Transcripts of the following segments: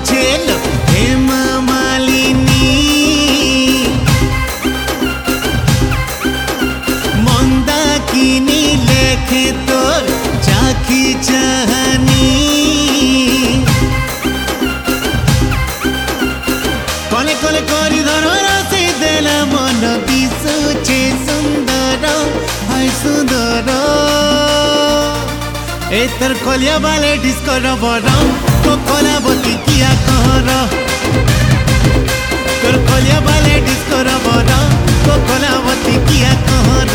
बुझेल हेमा मालिनी मंदाकिनी लेखे तोर चाखी चाहनी कले कले करी धर रसी देला मन दिशुचे सुंदर हाय सुंदर एतर कलिया बाले डिस्को रबर तो कलावती किया कहर तोर कलिया बाले डिस्को रबर तो कलावती किया कहर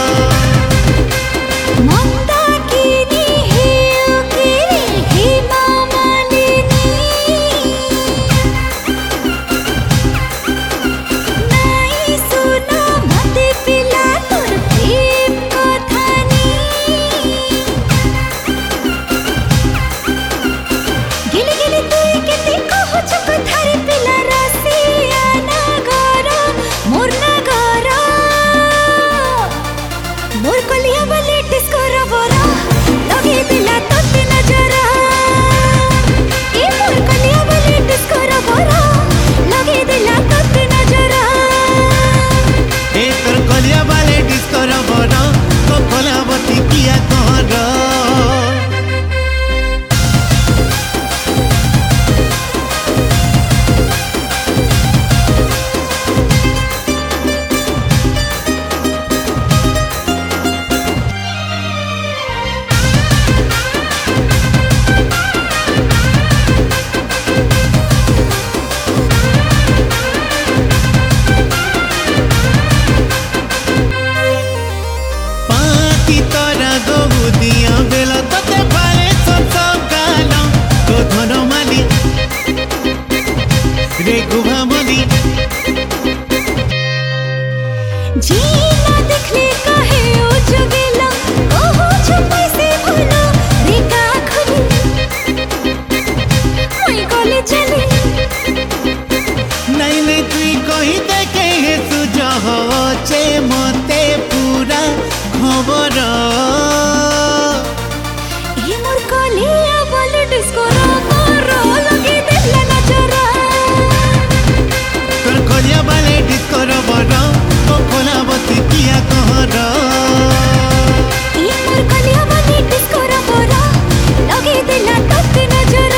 जीना देखले काहे ओ जगेला ओहो छुपै से भूलो रेखा खुली ओई गले चली नहीं नहीं तुई कही देखे हे सुजह चे मते पूरा खबर ए मोर कलिया बाले डिस्को रबर लगे देला नजर तोर कलिया बाले डिस्को रबर तो कलावती किया कहर ए मोर कलिया बाले डिस्को रबर लगे देला तोते नजर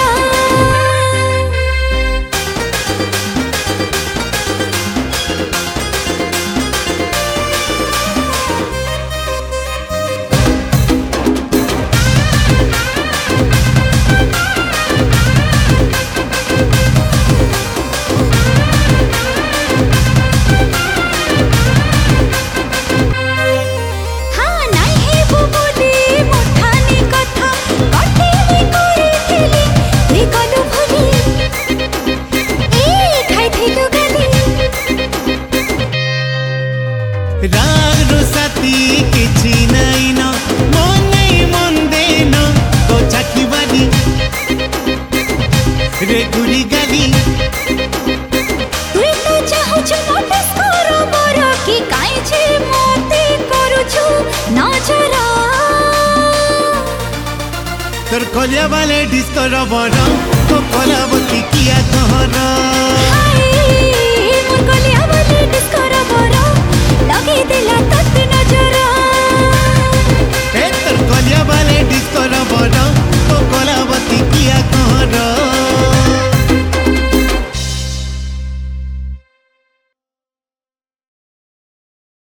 राग रुसाती किछि नहीं न मन नहीं मन देन तो चाखी बानी रे गुरी गाली तुई तो चाहू छु नोटिस करो मोर की काई छे मोते करू छु नजरा तोर कलिया बाले डिस्को रबर तो कलावती किया कहर हाय मोर कलिया बाले डिस्को रबर लगे देला